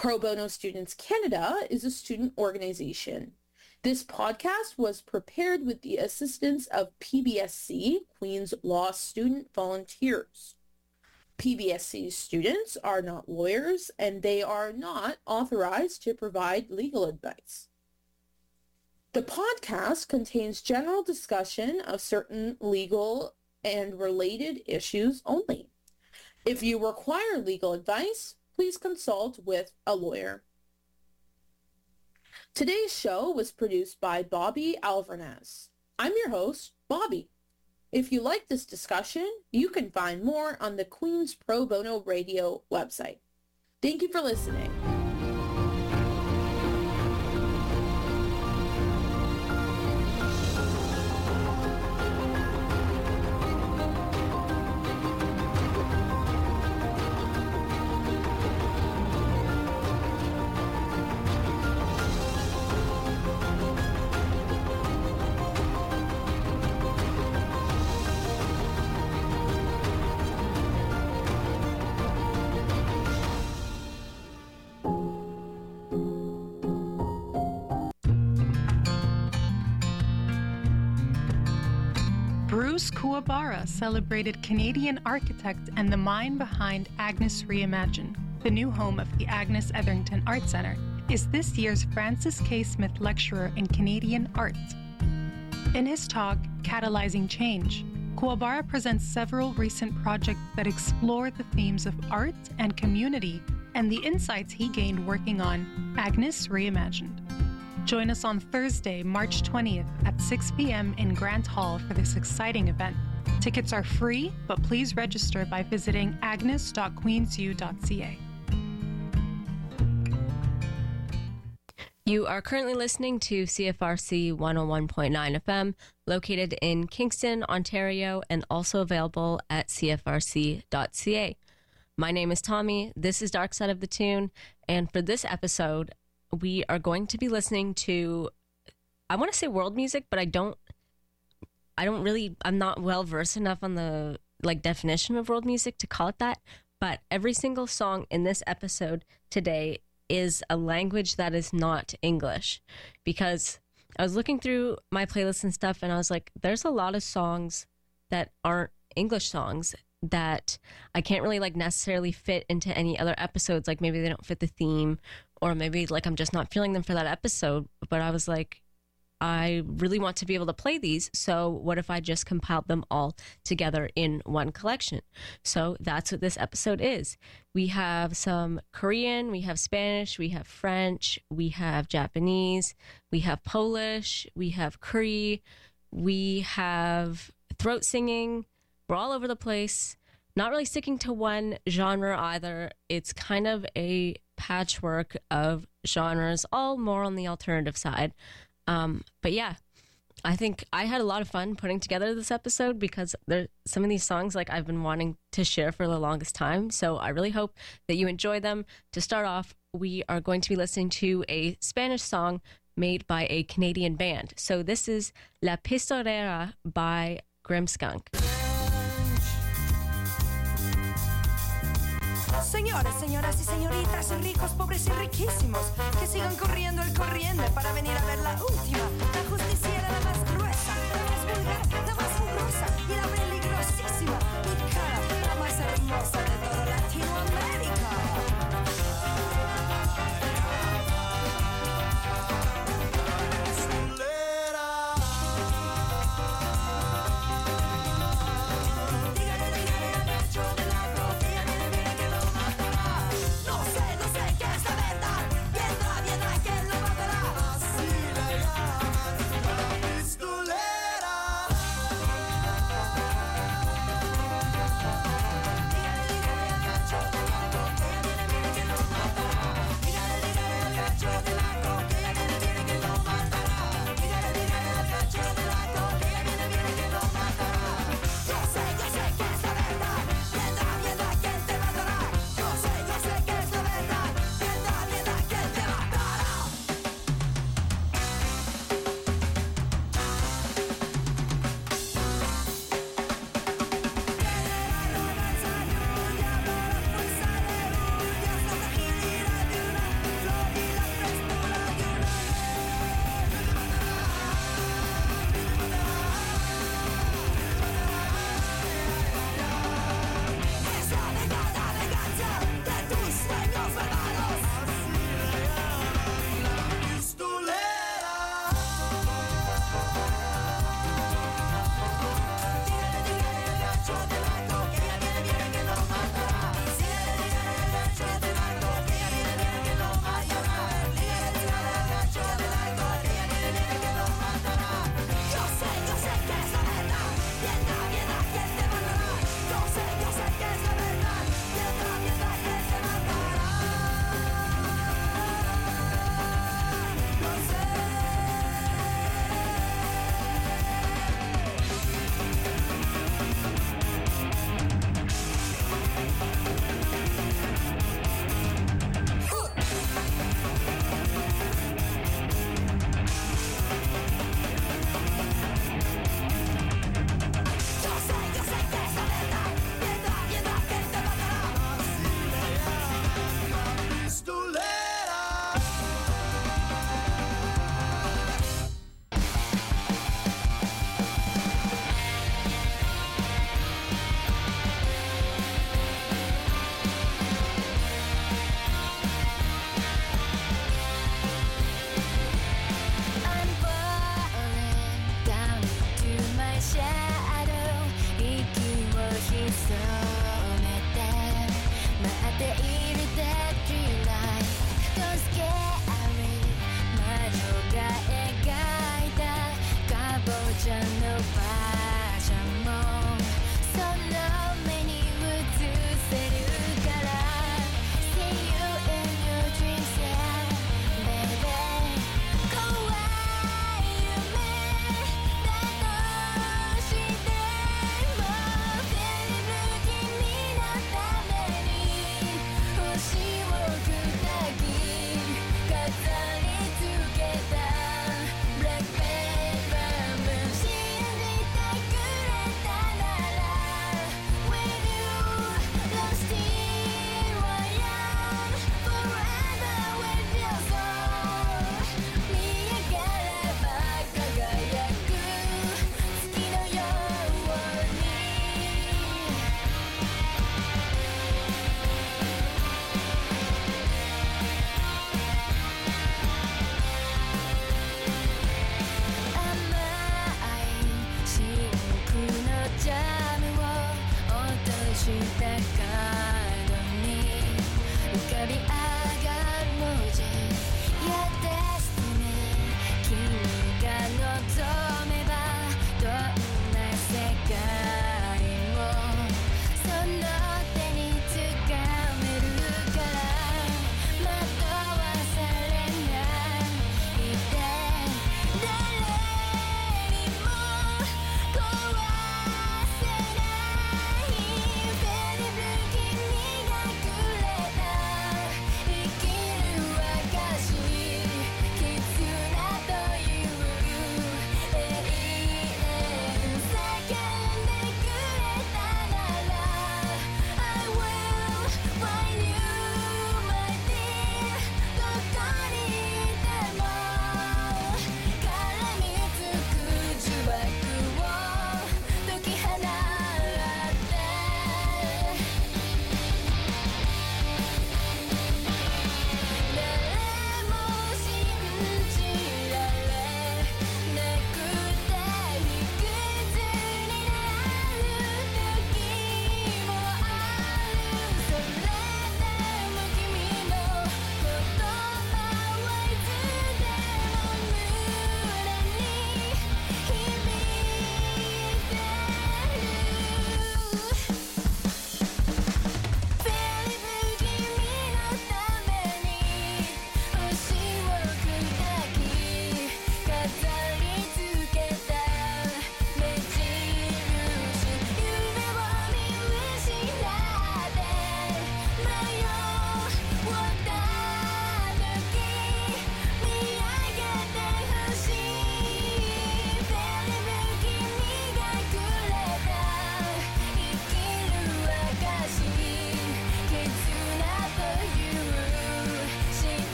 Pro Bono Students Canada is a student organization. This podcast was prepared with the assistance of PBSC, Queen's Law Student Volunteers. PBSC students are not lawyers, and they are not authorized to provide legal advice. The podcast contains general discussion of certain legal and related issues only. If you require legal advice, please consult with a lawyer. Today's show was produced by Bobby Alvarez. I'm your host, Bobby. If you like this discussion, you can find more on the Queen's Pro Bono Radio website. Thank you for listening. Bruce Kuwabara celebrated Canadian architect and the mind behind Agnes Reimagined. The new home of the Agnes Etherington Art Centre is this year's Francis K. Smith Lecturer in Canadian Art. In his talk, Catalyzing Change, Kuwabara presents several recent projects that explore the themes of art and community and the insights he gained working on Agnes Reimagined. Join us on Thursday, March 20th at 6 p.m. in Grant Hall for this exciting event. Tickets are free, but please register by visiting agnes.queensu.ca. You are currently listening to CFRC 101.9 FM, located in Kingston, Ontario, and also available at cfrc.ca. My name is Tommy. This is Dark Side of the Tune, and for this episode, we are going to be listening to, I want to say world music, but I'm not well versed enough on the definition of world music to call it that. But every single song in this episode today is a language that is not English, because I was looking through my playlist and stuff, and I was like, there's a lot of songs that aren't English songs that I can't really necessarily fit into any other episodes. Like maybe they don't fit the theme, or maybe I'm just not feeling them for that episode. But I was like, I really want to be able to play these. So what if I just compiled them all together in one collection? So that's what this episode is. We have some Korean, we have Spanish, we have French, we have Japanese, we have Polish, we have Cree, we have throat singing. We're all over the place. Not really sticking to one genre either. It's kind of a patchwork of genres, all more on the alternative side. But yeah, I think I had a lot of fun putting together this episode because some of these songs I've been wanting to share for the longest time. So I really hope that you enjoy them. To start off, we are going to be listening to a Spanish song made by a Canadian band. So this is La Pistolera by Grimmskunk. Señores, señoras y señoritas, ricos, pobres y riquísimos, que sigan corriendo el corriente para venir a ver la última, la justiciera, la más gruesa, la más vulgar, la más horrorosa y la peligrosísima y cara, la más hermosa de toda Latinoamérica.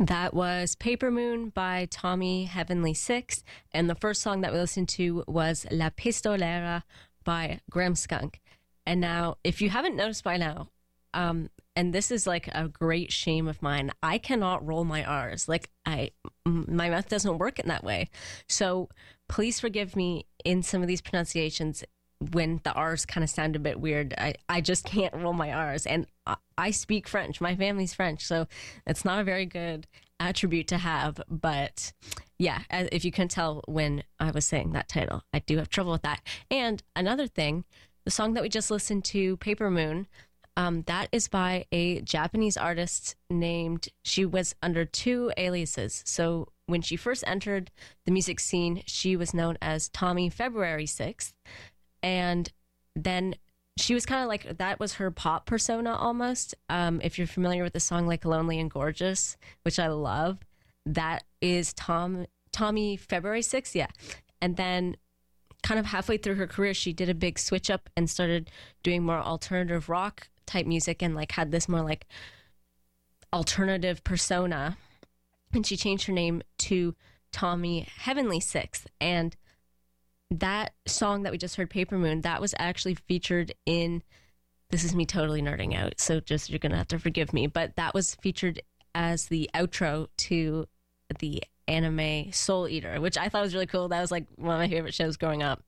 That was Paper Moon by Tommy Heavenly Six, and the first song that we listened to was La Pistolera by Grimmskunk. And now, if you haven't noticed by now, and this is like a great shame of mine, I cannot roll my R's. Like my mouth doesn't work in that way. So please forgive me in some of these pronunciations when the R's kind of sound a bit weird. I just can't roll my R's. And I speak French. My family's French. So it's not a very good attribute to have. But yeah, if you can tell when I was saying that title, I do have trouble with that. And another thing, the song that we just listened to, Paper Moon, that is by a Japanese artist named, she was under two aliases. So when she first entered the music scene, she was known as Tommy February 6th. And then she was kind of like, that was her pop persona almost. If you're familiar with the song like Lonely and Gorgeous, which I love, that is Tommy February 6th. Yeah. And then kind of halfway through her career, she did a big switch up and started doing more alternative rock type music and like had this more like alternative persona. And she changed her name to Tommy Heavenly Six. And that song that we just heard, Paper Moon, that was actually featured in, this is me totally nerding out, so just you're gonna have to forgive me, but that was featured as the outro to the anime Soul Eater, which I thought was really cool. That was like one of my favorite shows growing up.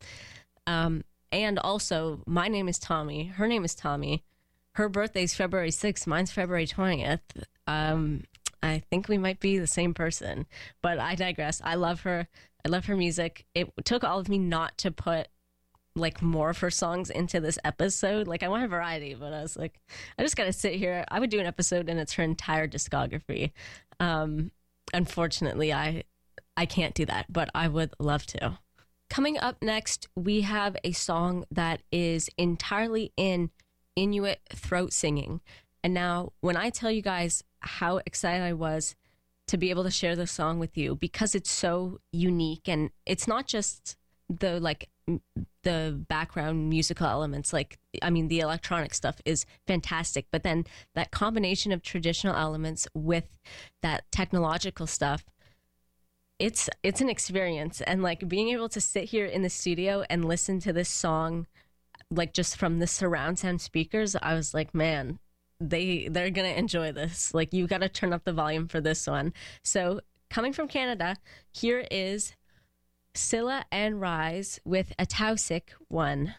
And also, my name is Tommy, her name is Tommy, her birthday's February 6th, mine's February 20th. I think we might be the same person, but I digress. I love her. I love her music. It took all of me not to put like more of her songs into this episode. Like I want a variety, but I was like, I just got to sit here. I would do an episode and it's her entire discography. Unfortunately, I can't do that, but I would love to. Coming up next, we have a song that is entirely in Inuit throat singing. And now when I tell you guys how excited I was to be able to share this song with you, because it's so unique and it's not just the background musical elements. Like, I mean, the electronic stuff is fantastic, but then that combination of traditional elements with that technological stuff, it's an experience. And like being able to sit here in the studio and listen to this song, like just from the surround sound speakers, I was like, man, they're gonna enjoy this. Like, you gotta turn up the volume for this one. So coming from Canada, here is Scylla and Rise with a Tausig One.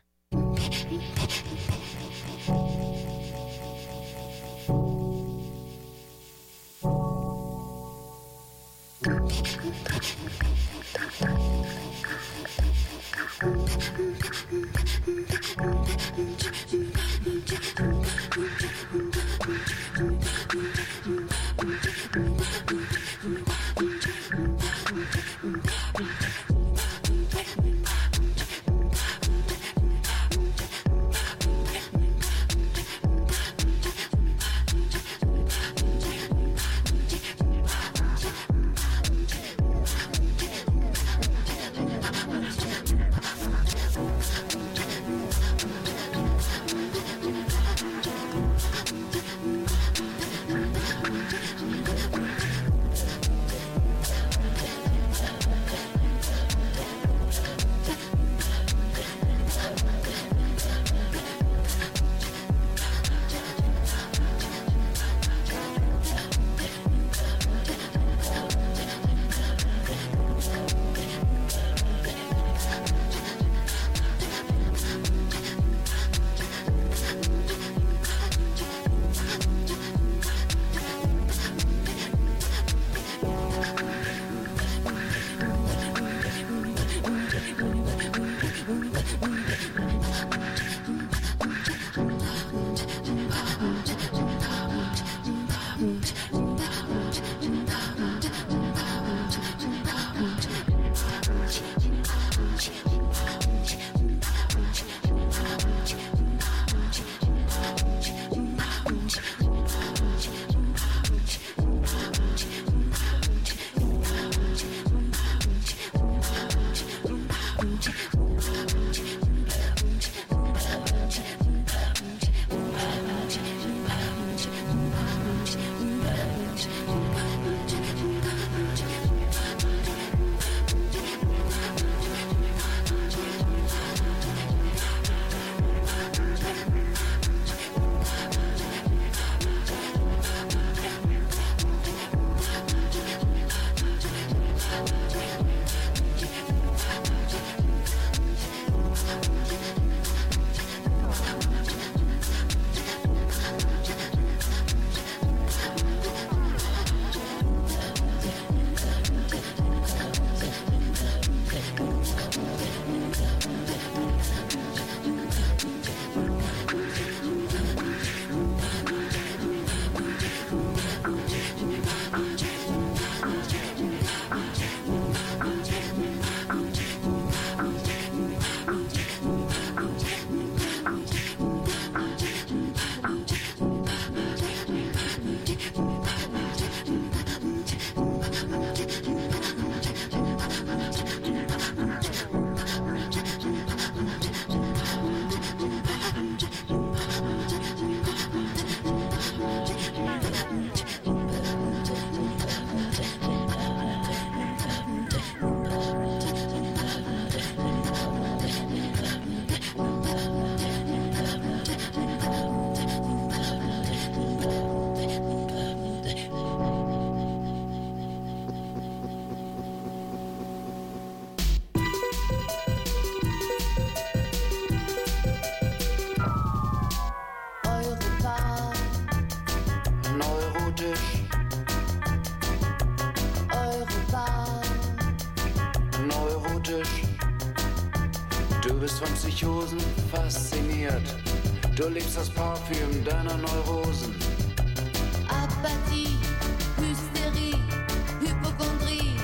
Du bist von Psychosen fasziniert. Du liebst das Parfüm deiner Neurosen. Apathie, Hysterie, Hypochondrie,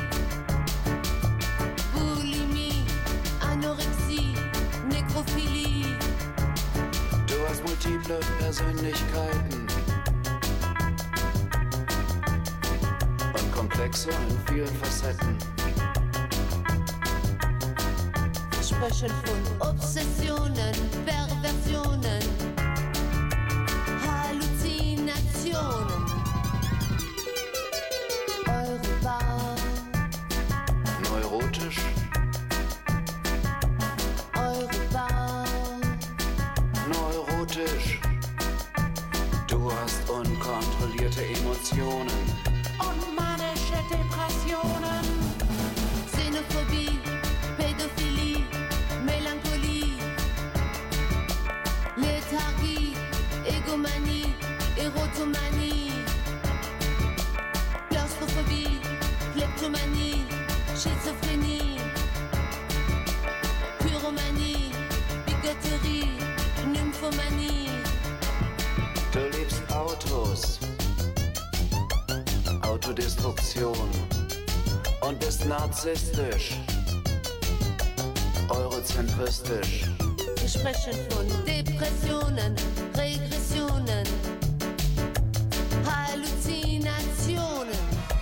Bulimie, Anorexie, Nekrophilie. Du hast multiple Persönlichkeiten und Komplexe in vielen Facetten. Wir sprechen von Obsessionen, Perversionen, Halluzinationen. Europa, Neurotisch, Europa, neurotisch. Du hast unkontrollierte Emotionen. Und manische Depressionen. Xenophobie, Pädophilie, Melancholie, Lethargie, Egomanie, Erotomanie, Klaustrophobie, Kleptomanie, Schizophrenie, Pyromanie, Bigotterie, Nymphomanie. Du liebst Autos, Autodestruktion und bist narzisstisch, eurozentristisch. Wir sprechen von Depressionen, Regressionen, Halluzinationen.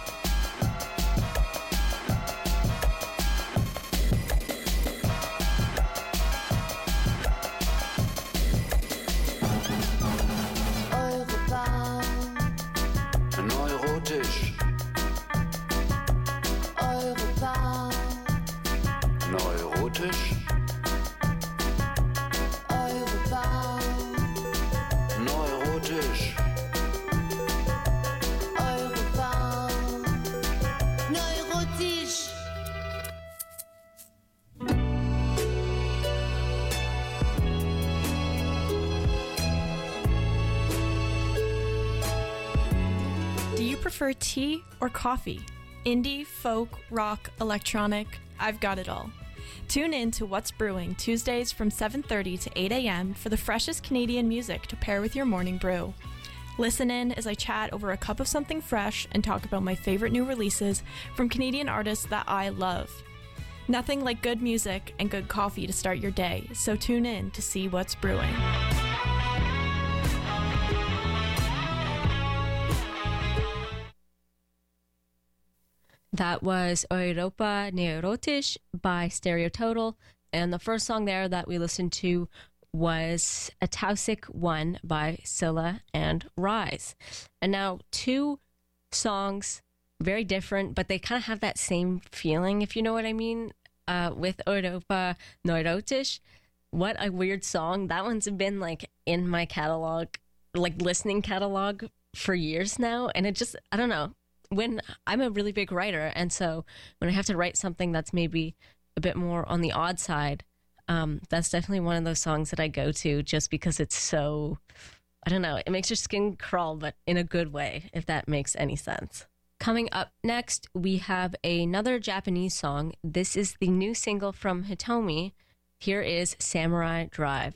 Europa, Neurotisch, Europa, neurotisch, Europa, neurotisch. Europa, neurotisch. Do you prefer tea or coffee? Indie, folk, rock, electronic, I've got it all. Tune in to What's Brewing Tuesdays from 7:30 to 8 a.m. for the freshest Canadian music to pair with your morning brew. Listen in as I chat over a cup of something fresh and talk about my favorite new releases from Canadian artists that I love. Nothing like good music and good coffee to start your day, so tune in to see what's brewing. That was Europa Neurotisch by Stereo Total. And the first song there that we listened to was A Tausig One by Scylla and Rise. And now two songs, very different, but they kind of have that same feeling, if you know what I mean, with Europa Neurotisch. What a weird song. That one's been like in my catalog, like listening catalog for years now. And it just, I don't know. When I'm a really big writer, and so when I have to write something that's maybe a bit more on the odd side, that's definitely one of those songs that I go to just because it's so, I don't know, it makes your skin crawl, but in a good way, if that makes any sense. Coming up next, we have another Japanese song. This is the new single from Hitomi. Here is Samurai Drive.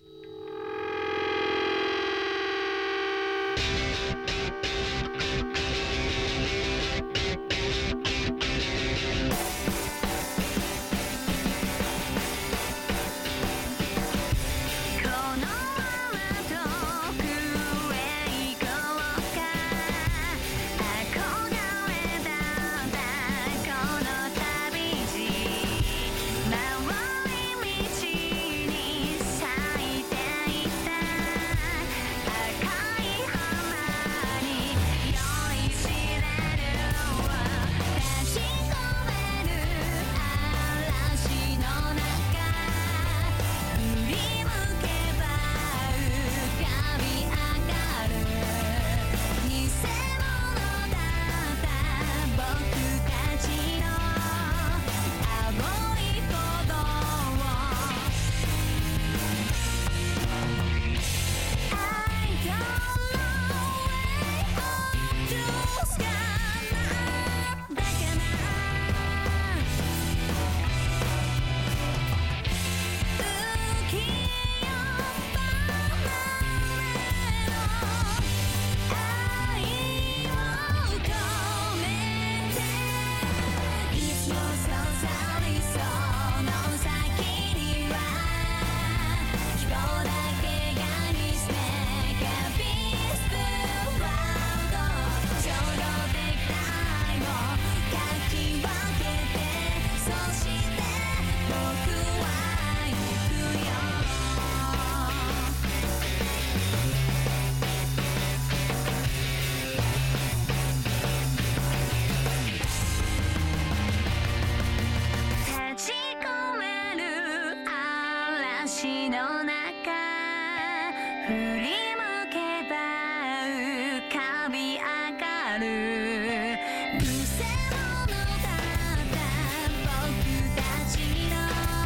街の中振り向けば浮かび上がるくせ者だった僕たちの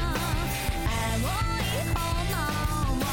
青い炎を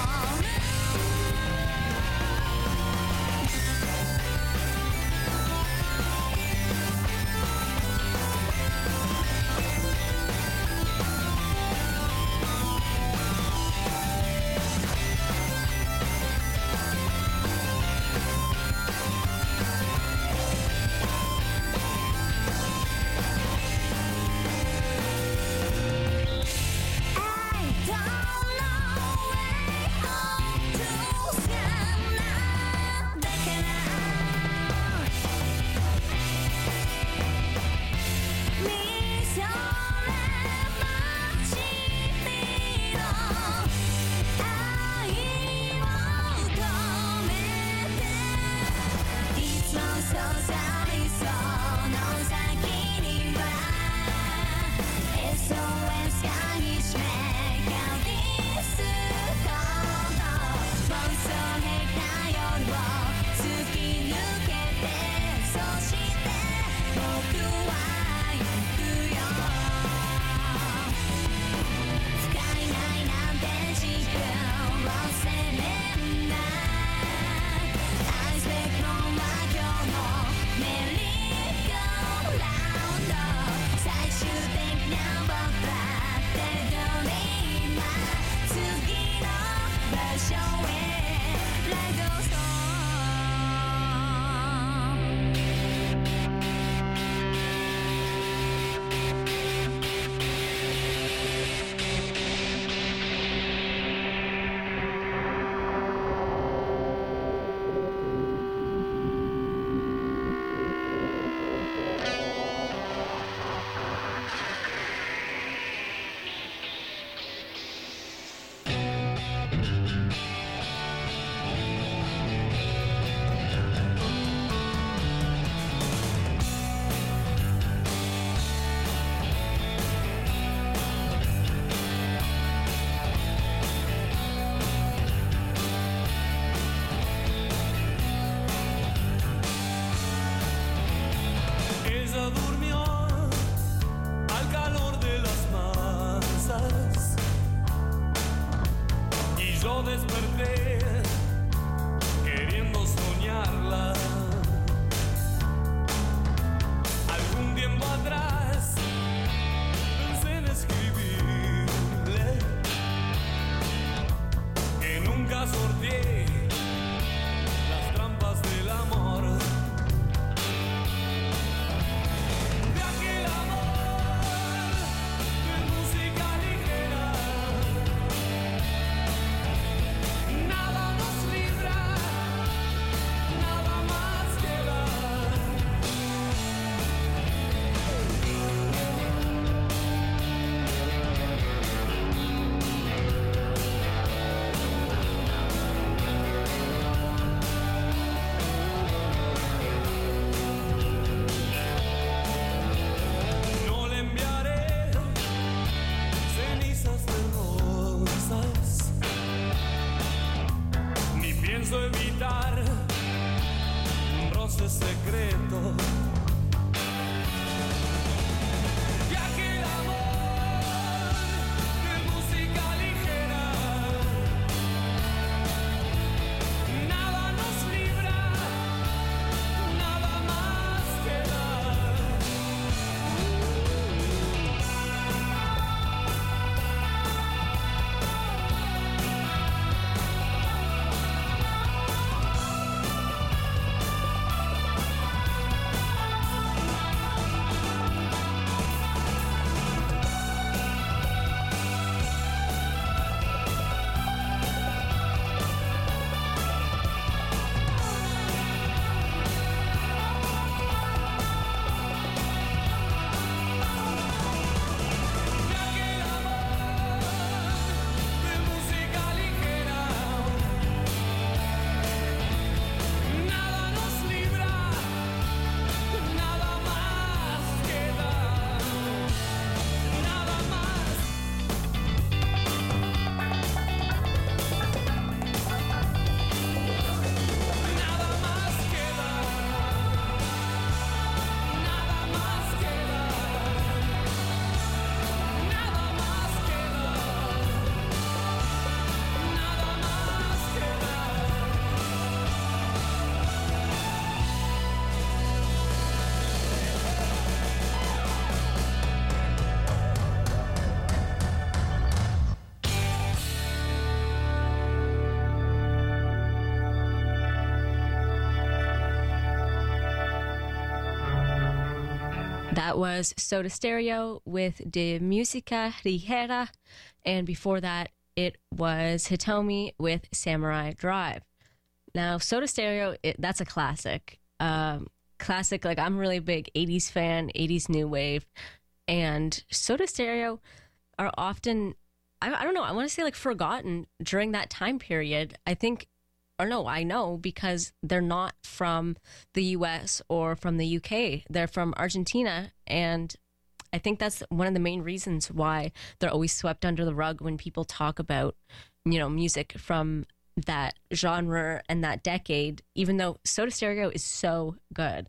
That was Soda Stereo with De Musica Ligera, and before that, it was Hitomi with Samurai Drive. Now, Soda Stereo, that's a classic. Classic, like I'm a really big 80s fan, 80s new wave, and Soda Stereo are often, I don't know, I want to say like forgotten during that time period. I know because they're not from the US or from the UK. They're from Argentina, and I think that's one of the main reasons why they're always swept under the rug when people talk about, music from that genre and that decade, even though Soda Stereo is so good.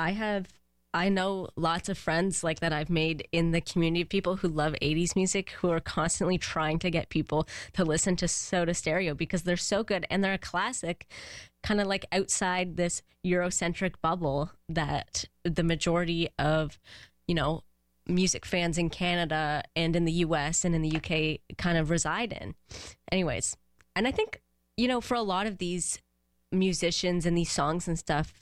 I know lots of friends like that I've made in the community of people who love 80s music who are constantly trying to get people to listen to Soda Stereo because they're so good and they're a classic, kind of like outside this Eurocentric bubble that the majority of, music fans in Canada and in the US and in the UK kind of reside in. Anyways, and I think, for a lot of these musicians and these songs and stuff,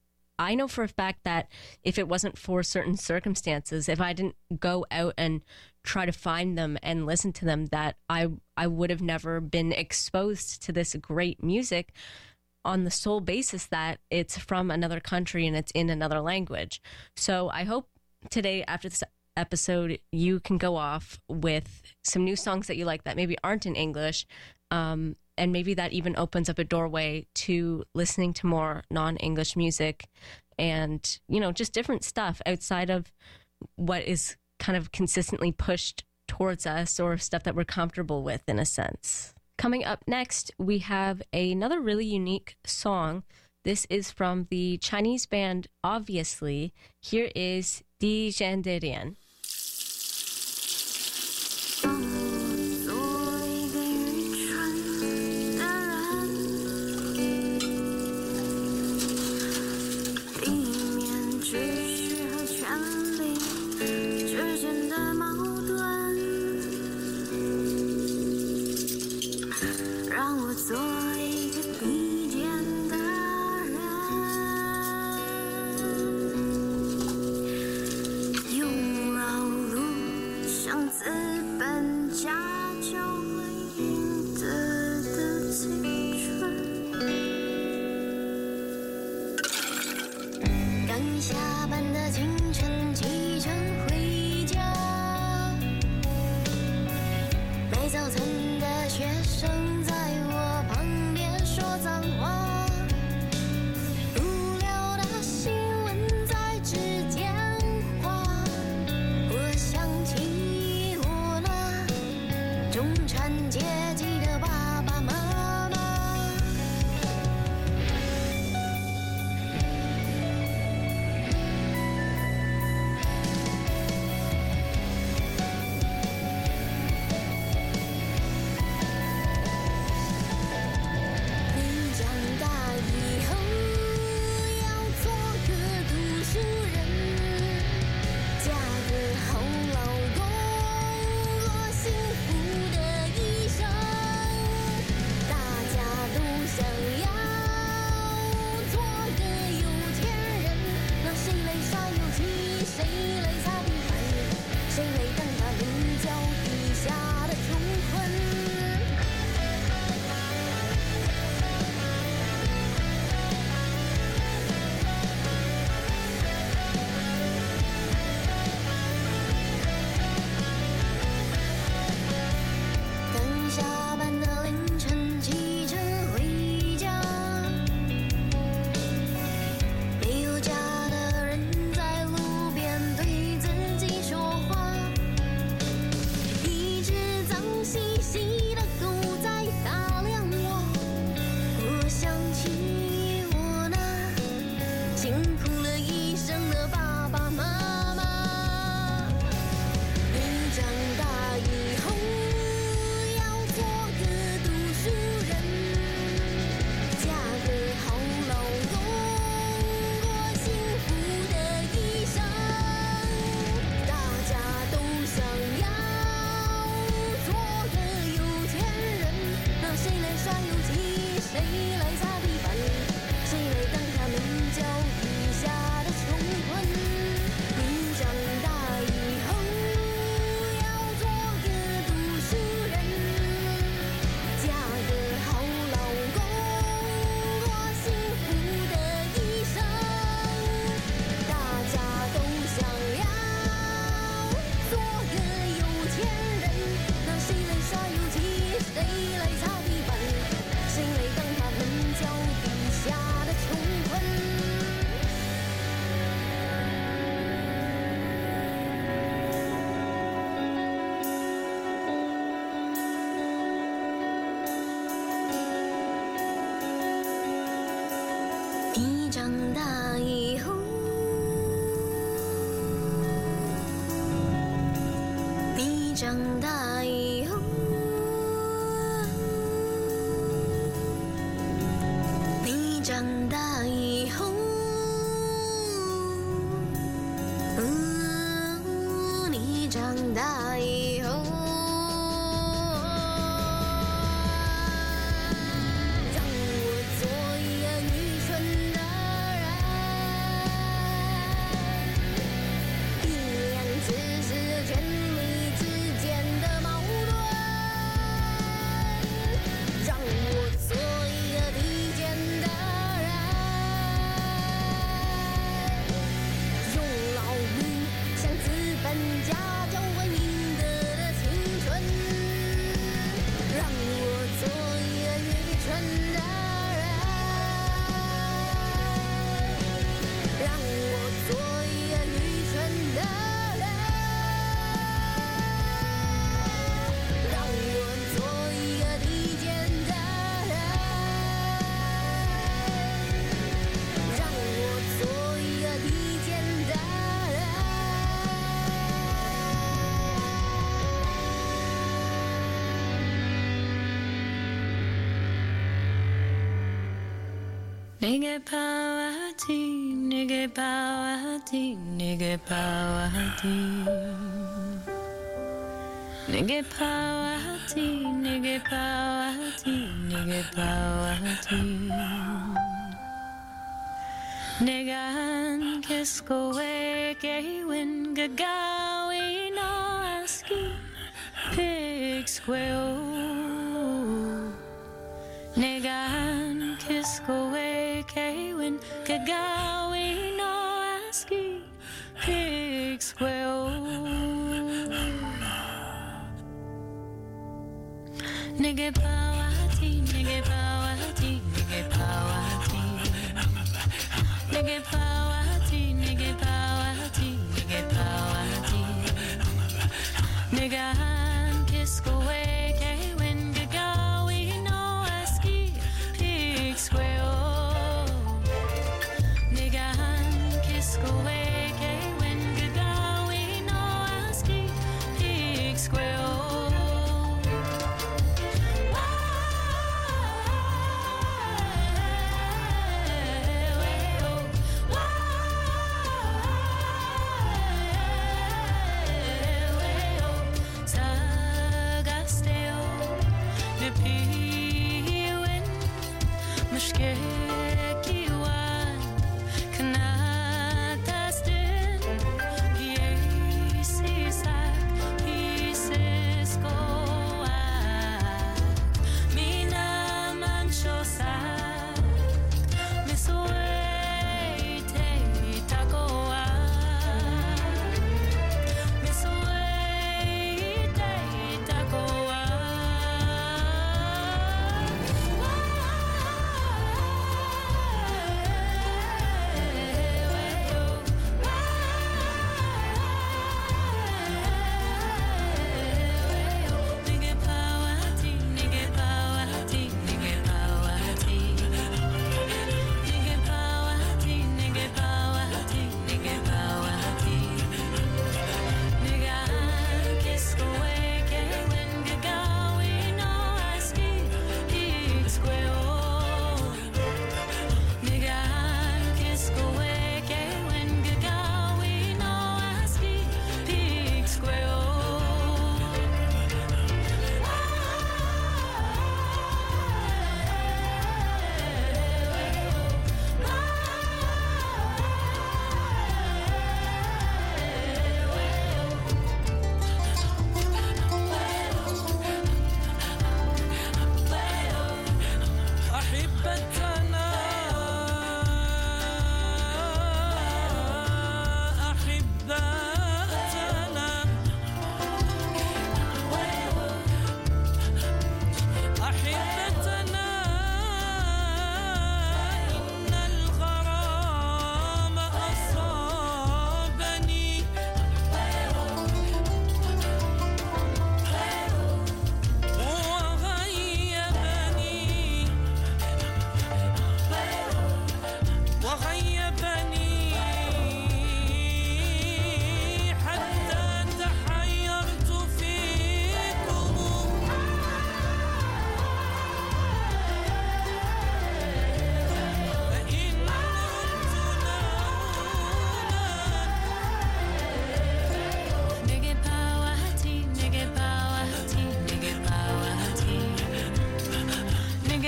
I know for a fact that if it wasn't for certain circumstances, if I didn't go out and try to find them and listen to them, that I would have never been exposed to this great music on the sole basis that it's from another country and it's in another language. So I hope today, after this episode, you can go off with some new songs that you like that maybe aren't in English, and maybe that even opens up a doorway to listening to more non-English music and, just different stuff outside of what is kind of consistently pushed towards us or stuff that we're comfortable with in a sense. Coming up next, we have another really unique song. This is from the Chinese band Obviously. Here is Di Zhenderian. 做幸福的医生。 长大以后，你长大以后，你长大以后，你长大以后。 Nigga Pawati, nigga Pawati, nigga Pawati. Nigga Pawati, nigga Pawati, nigga Pawati. Negan kisko weke win gagawi no aski pig squeal. Negan kisko weke win gagawi no aski pig squeal. Nigga Pawati, nigga Pawati, nigga Pawati. Nigga Pawati, nigga Pawati, nigga Pawati. Nigga han kisko weke win gagawi no aski pig squeal. Nigga han kisko weke win gagawi no aski pig squeal. Whoa.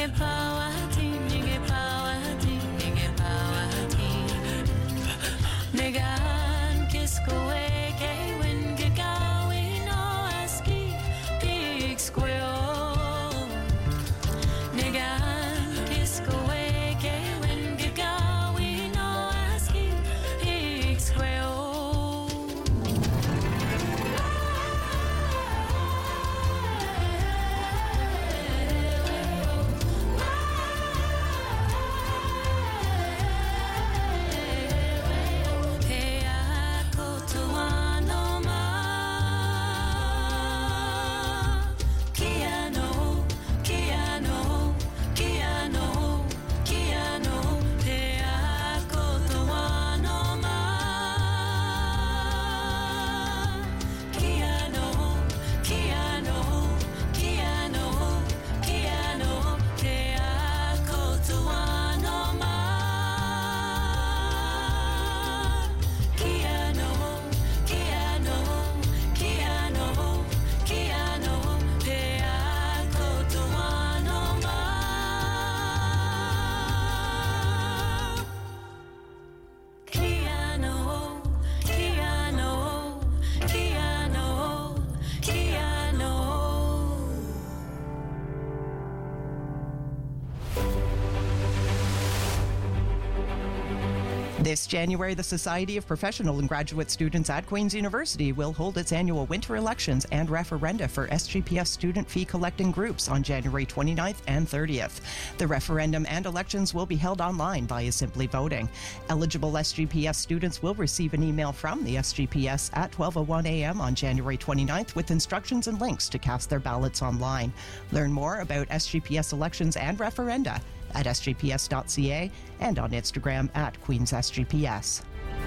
This January, the Society of Professional and Graduate Students at Queen's University will hold its annual winter elections and referenda for SGPS student fee collecting groups on January 29th and 30th. The referendum and elections will be held online via Simply Voting. Eligible SGPS students will receive an email from the SGPS at 12:01 a.m. on January 29th with instructions and links to cast their ballots online. Learn more about SGPS elections and referenda at sgps.ca and on Instagram at Queen's SGPS.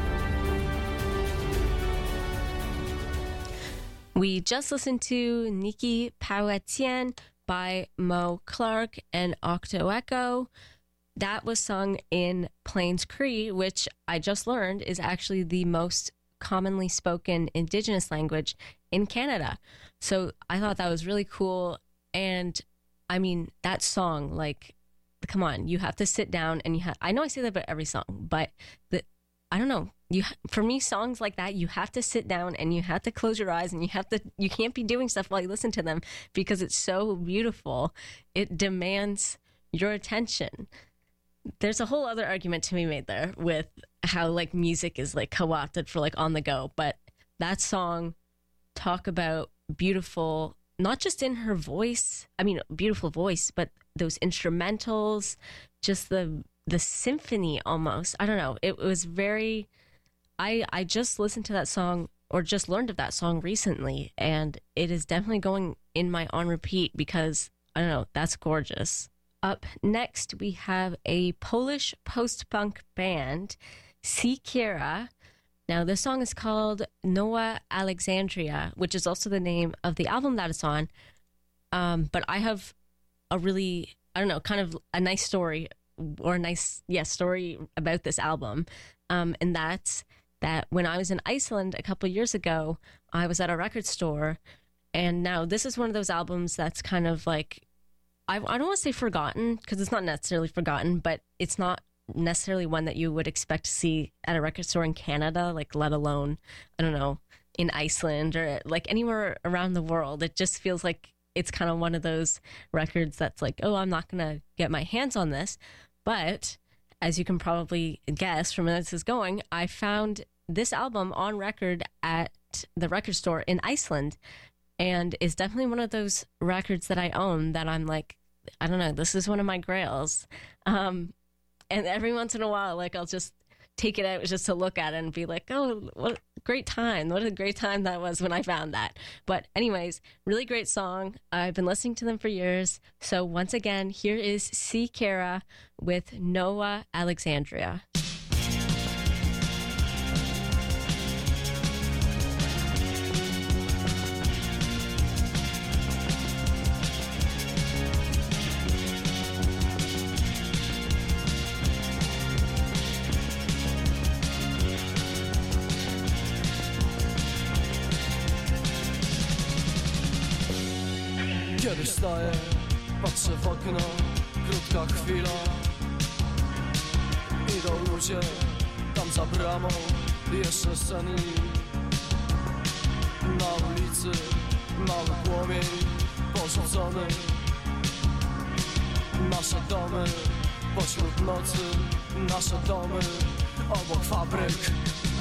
We just listened to Nikki Pauetien by Mo Clark and Octo Echo. That was sung in Plains Cree, which I just learned is actually the most commonly spoken Indigenous language in Canada. So I thought that was really cool. And I mean, that song, like, come on, you have to sit down and I know I say that about every song, but I don't know. For me, songs like that, you have to sit down and you have to close your eyes and you can't be doing stuff while you listen to them because it's so beautiful. It demands your attention. There's a whole other argument to be made there with how like music is like co-opted for like on the go, but that song, talk about beautiful, not just in her voice, I mean, beautiful voice, but those instrumentals, just the symphony almost. I don't know. It was very, I just listened to that song or just learned of that song recently, and it is definitely going in my on repeat because, I don't know, that's gorgeous. Up next, we have a Polish post-punk band, Sikiera. Now, this song is called Nowa Alexandria, which is also the name of the album that it's on. But I have a really, I don't know, kind of a nice story or a nice, story about this album. And that's that when I was in Iceland a couple of years ago, I was at a record store. And now this is one of those albums that's kind of like, I don't want to say forgotten because it's not necessarily forgotten, but it's not necessarily one that you would expect to see at a record store in Canada, like let alone, I don't know, in Iceland or like anywhere around the world. It just feels like it's kind of one of those records that's like, oh, I'm not going to get my hands on this. But as you can probably guess from where this is going, I found this album on record at the record store in Iceland, and it's definitely one of those records that I own that I'm like, I don't know, this is one of my grails. And every once in a while, like I'll just take it out just to look at it and be like, oh, what a great time. What a great time that was when I found that. But anyways, really great song. I've been listening to them for years. So once again, here is Sikiera with Nowa Alexandria. Kiedyś staję, patrzę w okno, krótka chwila. Idą ludzie tam za bramą, jeszcze senni. Na ulicy mały płomień porzucony. Nasze domy pośród nocy, nasze domy obok fabryk.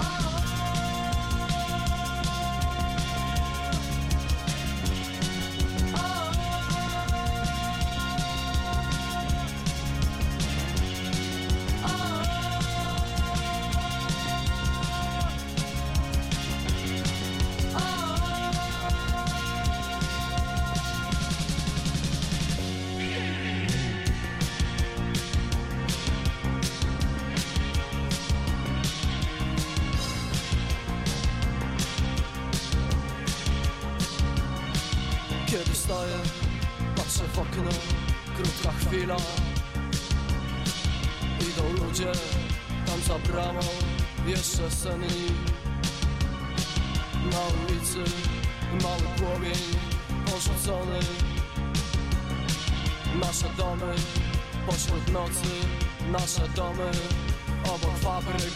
Kiedy stoję, patrzę w okno, krótka chwila. Idą ludzie tam za bramą, jeszcze senni. Na ulicy mały płomień porzucony. Nasze domy pośród nocy, nasze domy obok fabryk.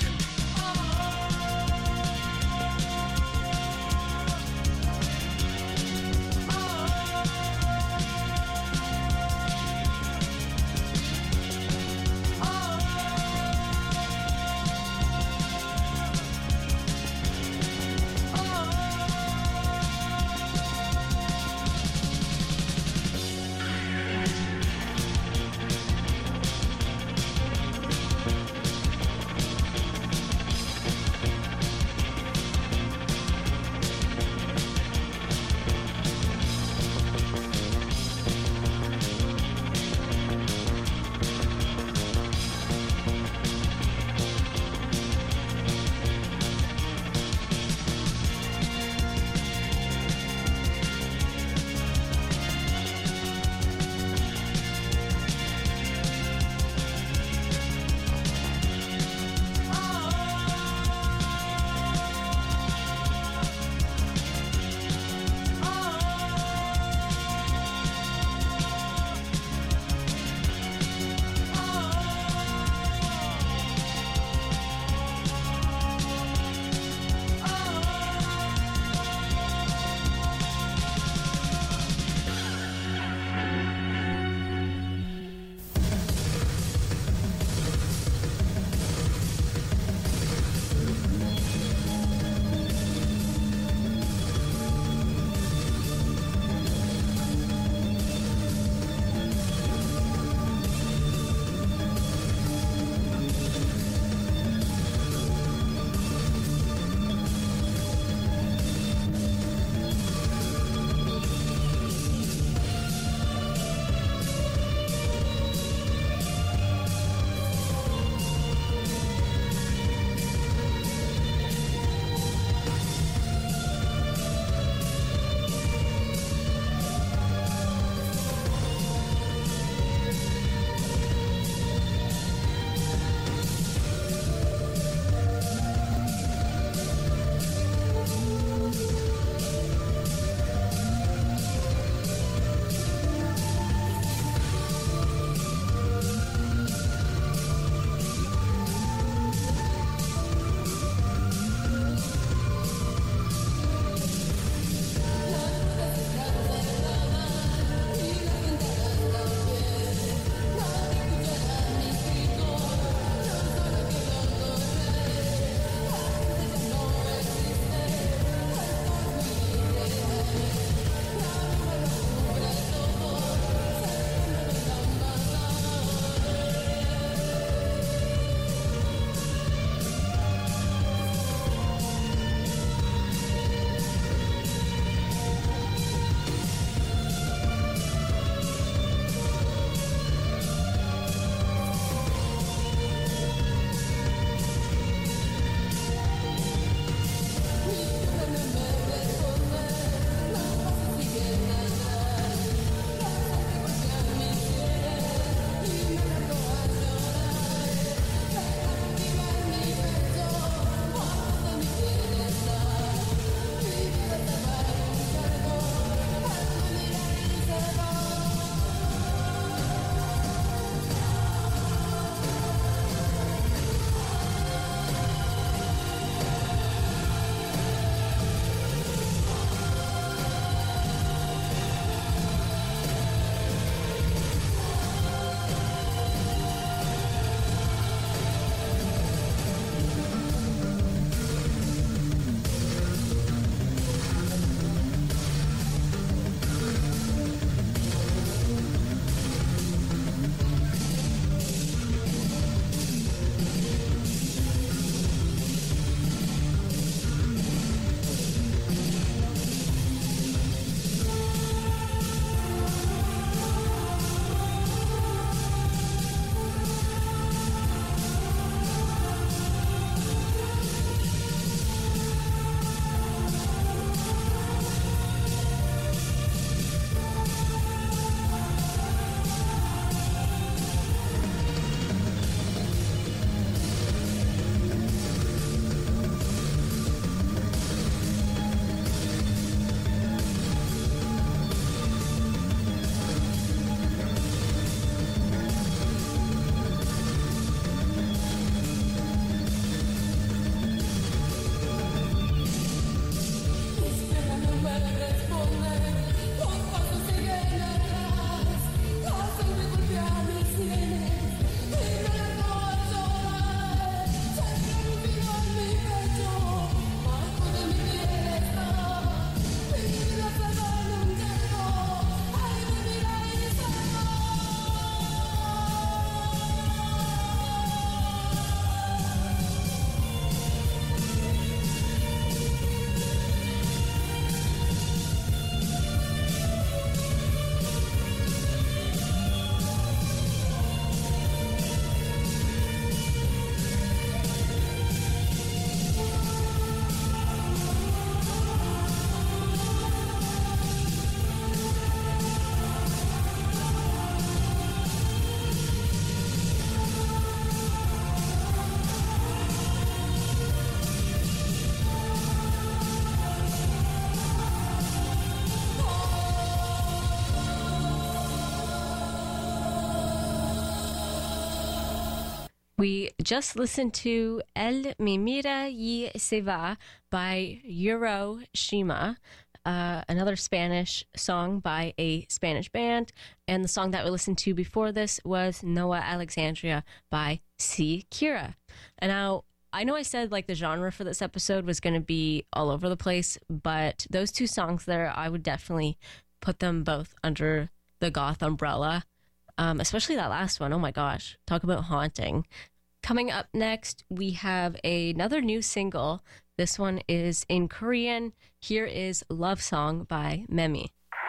We just listened to El Mi Mira y Se Va by Hiroshima, another Spanish song by a Spanish band. And the song that we listened to before this was Noah Alexandria by C. Kira. And now, I know I said like the genre for this episode was going to be all over the place, but those two songs there, I would definitely put them both under the goth umbrella. Especially that last one. Oh my gosh. Talk about haunting. Coming up next, we have another new single. This one is in Korean. Here is Love Song by Memi.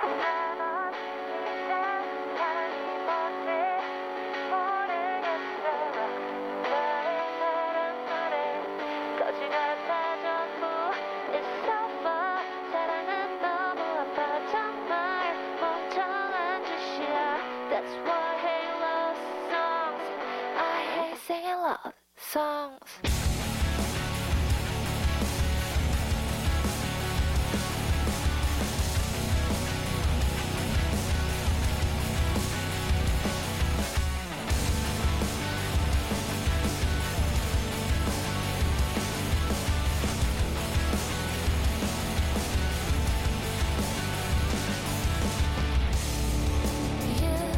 Songs.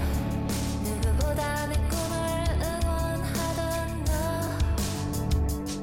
누구보다 내 꿈을 응원하던 너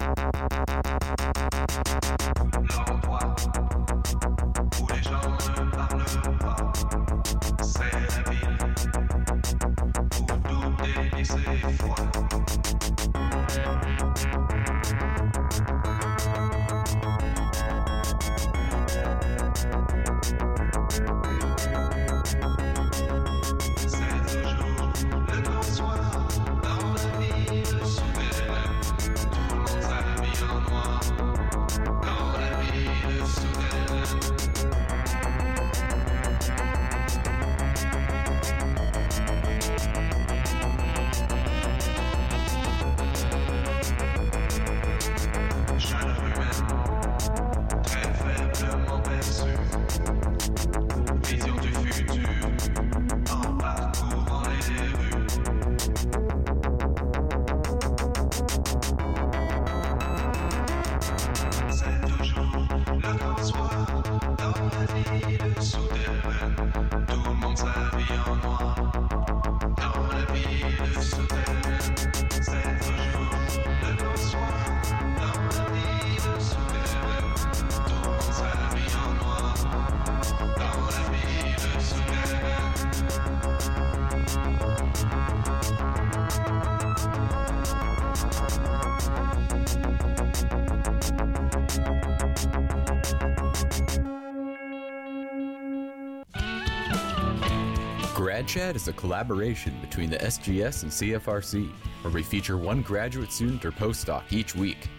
GradChat is a collaboration between the SGS and CFRC, where we feature one graduate student or postdoc each week